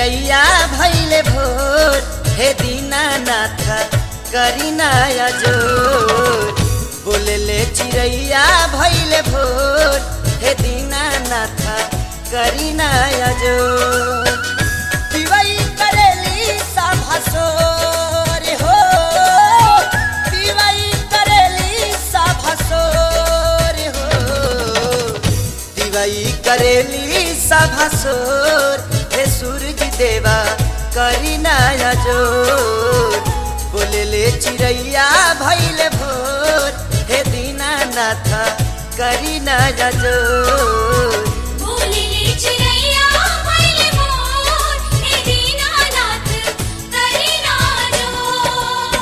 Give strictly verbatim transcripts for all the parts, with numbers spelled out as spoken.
चिड़ैया भैले भोर, हे दीनानाथ करी नया जोर। बोलले चिड़ैया भैले भोर, हे दीनानाथ करी नया जोर। दिवाई करेली सभासोर हो, दिवाई करेली सभासोर हो, दिवाई करेली सभासोर। हे सूरज देवा करी नया जोर। बोलले चिड़ैया भैले भोर, हे दीनानाथ करी नया जोर। बोलले चिड़ैया भैले भोर, हे दीनानाथ करी नया जोर।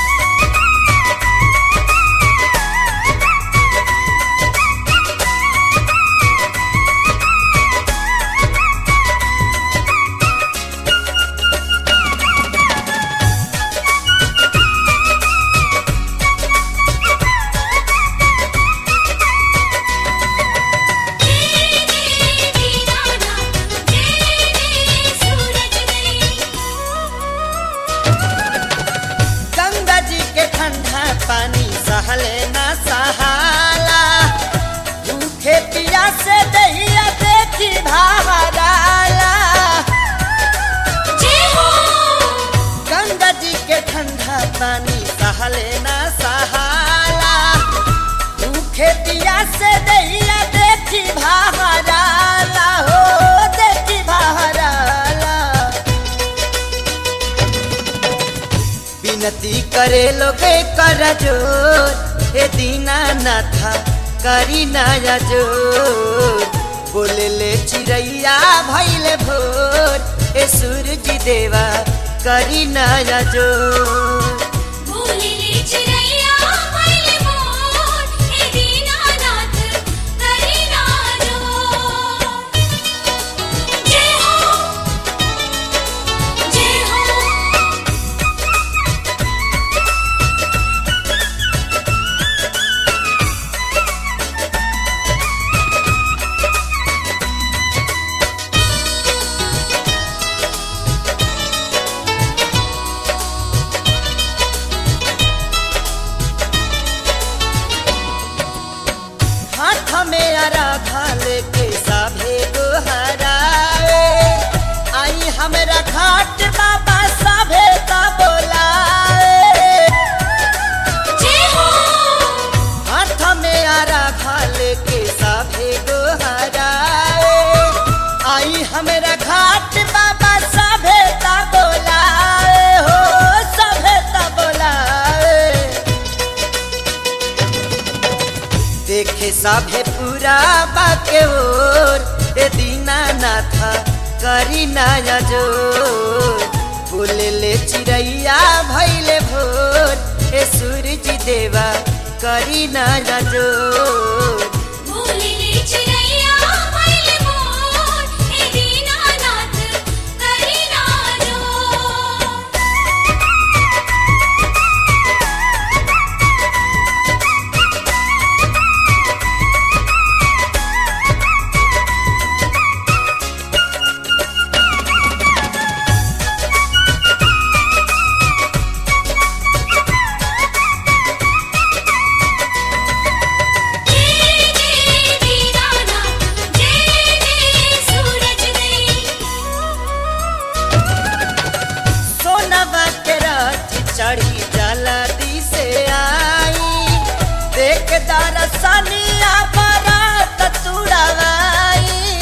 पानी सहले ना सहाला, भूखे प्यासे दहिया देखी भावराला। गंगा जी के ठंडा पानी सहले ना सहाला, भूखे प्यासे दहिया देखी भावराला हो, देखी भावराला। विनती करे लोगे कर जोर, हे दीनानाथ करी नया जोर। बोलले चिड़ैया भैले भोर, हे सूरज देवा करी नया जोर। बोलले चिड़ैया भैले भोर, हे दीनानाथ करी नया जोर। जय हो, जय हो। हाथ में आराधा लेके साभे गोहराए, आई हमरा घाट बाबा साभे का बोलाए। हाथ में आराधा लेके साभे गोहराए, आई हमरा घाट बाबा साभे का बोलाए हो, साभे का बोलाए। देखे साभे पूरा बाके ओर, हे दीनानाथ करी नया जोर। बोलले चिड़ैया भैले भोर, हे सूरज देवा करी नया जोर। बोलले चिड़ैया भैले भोर, हे दीनानाथ करी नया जोर। चढ़ी जल्दी से आई, देख दरसनिया बारात तुड़वाई।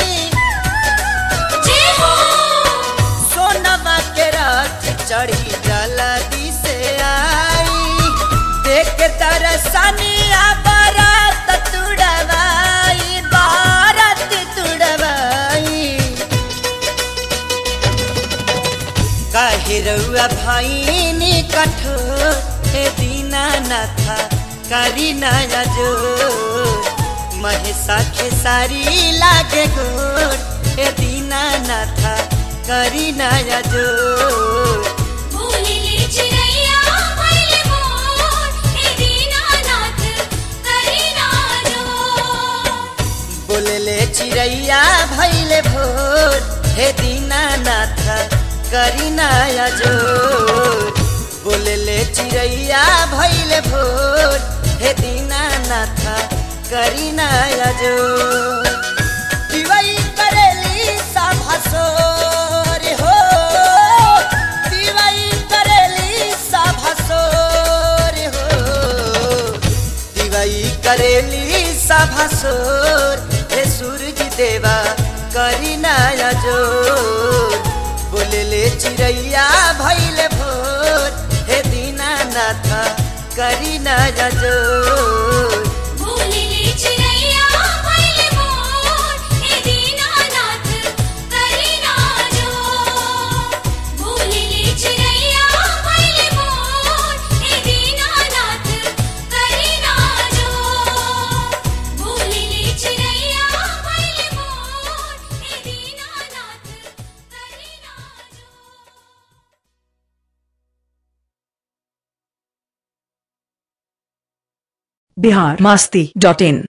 सोनवा के रथ चढ़ी जल्दी से आई, देख दरसनिया बारात तुड़वाई, बारात तुड़वाई। काहे रउआ भाईनी कठोर, हे दीनानाथ करी नया जोर। महेशा खेसारी लागे गोर, हे दीनानाथ करी नया जोर। बोलले चिड़ैया भैले भोर, हे दीनानाथ करी नया जोर। बोलले चिड़ैया भैले भोर, हे दीनानाथ करी नया जोर बोले ले चिड़ैया भैले भोर हे दीनानाथ करी नया जोर दिवाई करेली सभासोर हो दिवाई करेली सभासोर हो दिवाई करेली सभासोर हे सूरज देवा करी नया जोर बोले ले चिड़ैया भैले भोर हे दीनानाथ करी नया जोर बोले ले चिड़ैया भैले भोर हे दीनानाथ करी ना जोर बोले ले चिड़ैया भैले भोर हे दीनानाथ करी ना जोर बोले ले चिड़ैया भैले भोर हे दीनानाथ करी ना जोर। बिहार मस्ती डॉट इन।